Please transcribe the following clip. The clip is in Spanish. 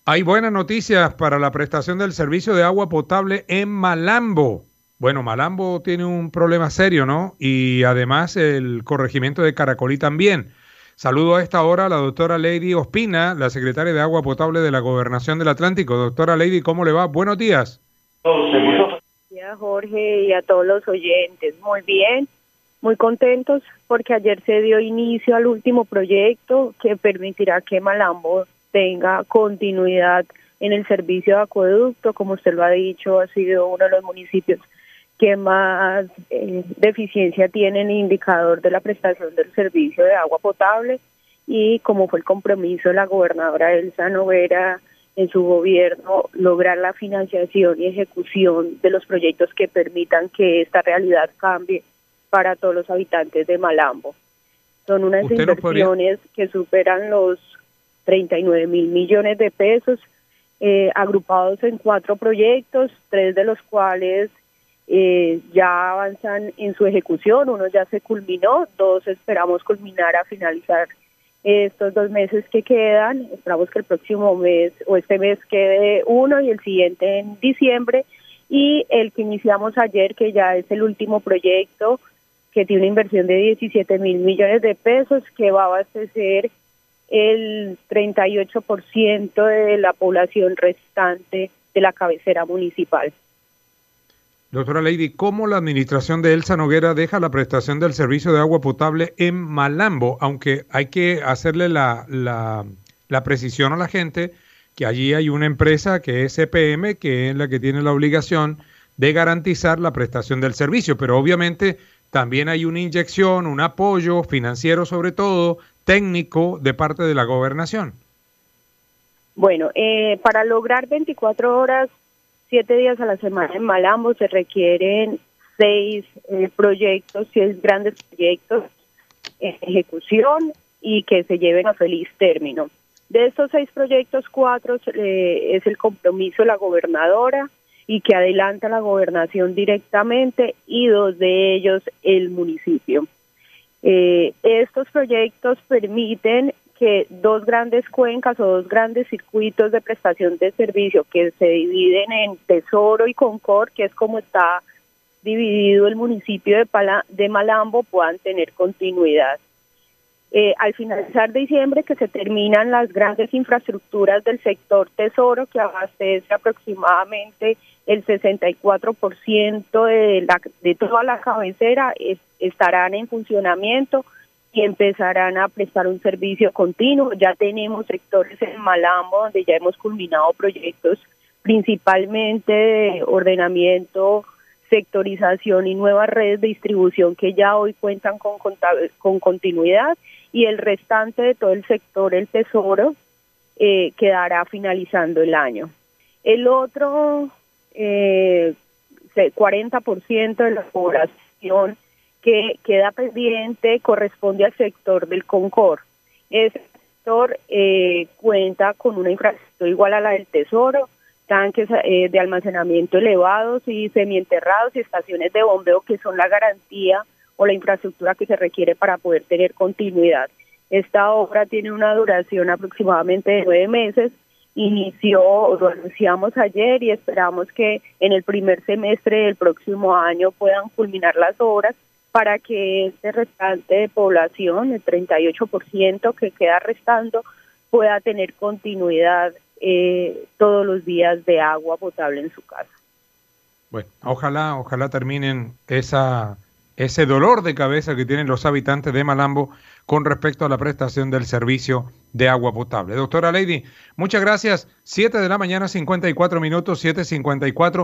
Hay buenas noticias para la prestación del servicio de agua potable en Malambo. Bueno, Malambo tiene un problema serio, ¿no? Y además el corregimiento de Caracolí también. Saludo a esta hora a la doctora Lady Ospina, la secretaria de Agua Potable de la Gobernación del Atlántico. Doctora Lady, ¿cómo le va? Buenos días. Gracias, Jorge, y a todos los oyentes. Muy bien, muy contentos porque ayer se dio inicio al último proyecto que permitirá que Malambo tenga continuidad en el servicio de acueducto. Como usted lo ha dicho, ha sido uno de los municipios que más deficiencia tiene en el indicador de la prestación del servicio de agua potable, y como fue el compromiso de la gobernadora Elsa Noguera en su gobierno, lograr la financiación y ejecución de los proyectos que permitan que esta realidad cambie para todos los habitantes de Malambo. Son unas inversiones que superan los 39 mil millones de pesos, agrupados en 4 proyectos, 3 de los cuales ya avanzan en su ejecución. Uno ya se culminó, 2 esperamos culminar a finalizar estos 2 meses que quedan. Esperamos que el próximo mes o este mes quede uno y el siguiente en diciembre, y el que iniciamos ayer, que ya es el último proyecto, que tiene una inversión de 17 mil millones de pesos, que va a abastecer el 38% de la población restante de la cabecera municipal. Doctora Lady, ¿cómo la administración de Elsa Noguera deja la prestación del servicio de agua potable en Malambo? Aunque hay que hacerle la precisión a la gente que allí hay una empresa que es CPM, que es la que tiene la obligación de garantizar la prestación del servicio, pero obviamente también hay una inyección, un apoyo financiero, sobre todo técnico, de parte de la gobernación. Bueno, para lograr 24 horas, 7 días a la semana en Malambo, se requieren 6 proyectos, 6 grandes proyectos en ejecución y que se lleven a feliz término. De estos 6 proyectos, 4 es el compromiso de la gobernadora y que adelanta la gobernación directamente, y 2 de ellos el municipio. Estos proyectos permiten que 2 grandes cuencas o 2 grandes circuitos de prestación de servicio, que se dividen en Tesoro y Concord, que es como está dividido el municipio de Malambo, puedan tener continuidad. Al finalizar diciembre, que se terminan las grandes infraestructuras del sector Tesoro, que abastece aproximadamente el 64% de toda la cabecera, estarán en funcionamiento y empezarán a prestar un servicio continuo. Ya tenemos sectores en Malambo donde ya hemos culminado proyectos principalmente de ordenamiento, sectorización y nuevas redes de distribución que ya hoy cuentan con continuidad, y el restante de todo el sector, el Tesoro, quedará finalizando el año. El otro 40% de la población que queda pendiente corresponde al sector del Concord. Ese sector cuenta con una infraestructura igual a la del Tesoro, tanques de almacenamiento elevados y semienterrados y estaciones de bombeo, que son la garantía o la infraestructura que se requiere para poder tener continuidad. Esta obra tiene una duración aproximadamente de 9 meses. Lo anunciamos ayer y esperamos que en el primer semestre del próximo año puedan culminar las obras, para que este restante de población, el 38% que queda restando, pueda tener continuidad todos los días de agua potable en su casa. Bueno, ojalá terminen ese dolor de cabeza que tienen los habitantes de Malambo con respecto a la prestación del servicio de agua potable. Doctora Lady, muchas gracias. 7 de la mañana, 54 minutos, 7:54.